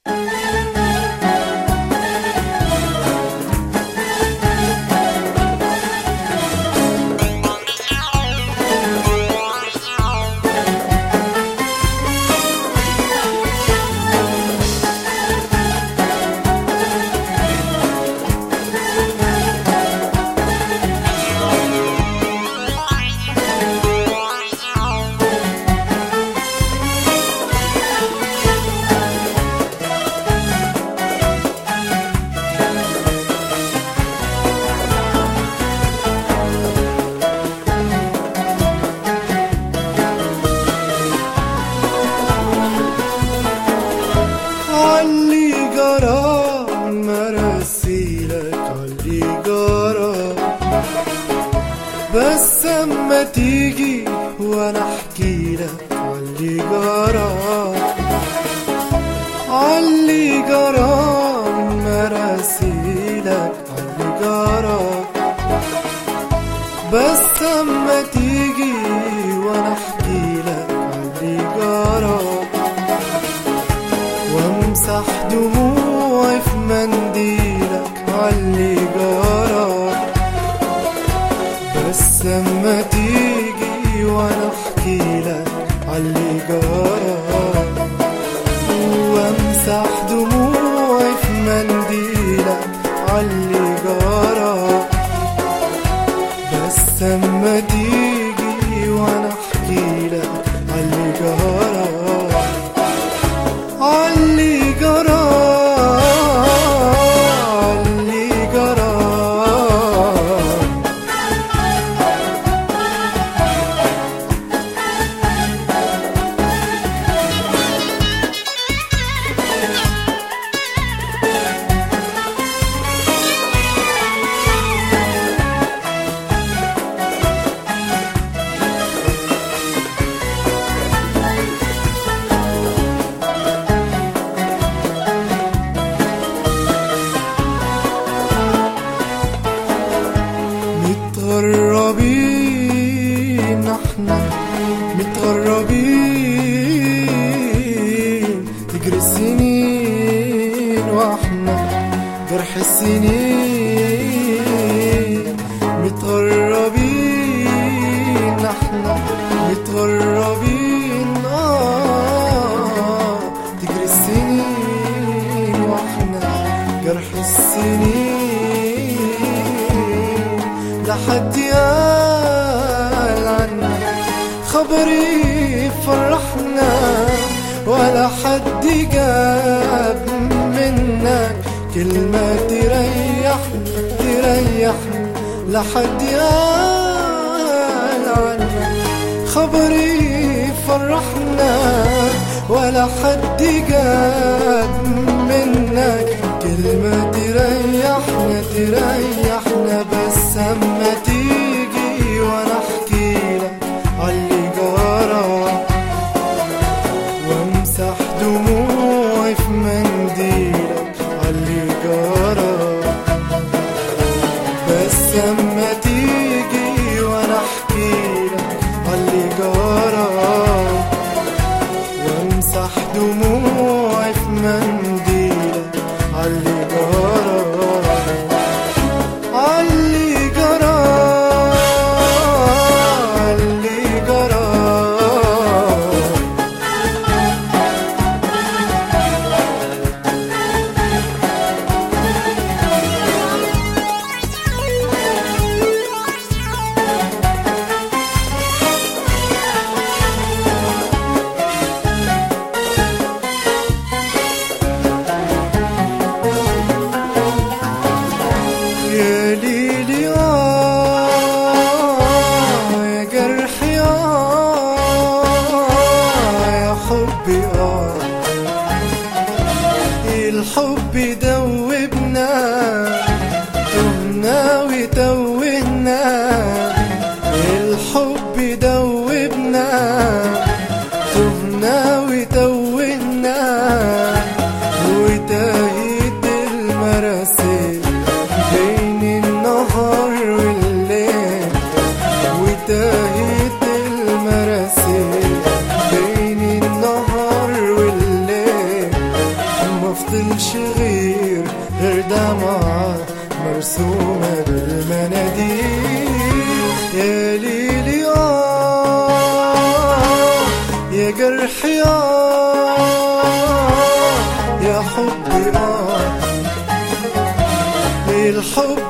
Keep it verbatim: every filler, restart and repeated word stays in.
بس اما تيجي وانا احكي لك عاللي جرى عاللي جرى مراسيلك عاللي جرى. بس اما تيجي وانا احكي لك عاللي جرى وامسح دموعي في منديلك عاللي جرى. بس اما تيجي وانا احكي لك عاللي جرى وامسح دموعي في منديلك عاللي جرى. بس اما تيجي وانا احكي لك عاللي جرى عاللي جرى عاللي جرى. متغربين احنا متغربين تجري السنين واحنا جرح السنين. متغربين احنا متغربين اه تجري السنين واحنا جرح السنين. لحد يال عنا خبري فرحنا ولا حد جاب منك كلمة تريحنا تريحنا. لحد يال عنا خبري فرحنا ولا حد جاب منك كلمة تريحنا تريحنا. بس اما تيجي وانا احكي لك عاللي جرى وامسح دموعي في منديلك عاللي جرى. بس اما تيجي وانا احكي لك عاللي جرى وامسح دموعي في منديلك عاللي جرى عاللي جرى عاللي جرى. يا ليلي آه يا جرحي آه يا حبي آه الحب دوبنا تهنا وتوهنا. الحب دوبنا تهنا وتوهنا وتاهت المراسيل بين النهار والليل وتاهت المراسيل بين النهار والليل. مرسومة بالمناديل. يا ليلي آه يا جرحي آه يا حبي آه للحب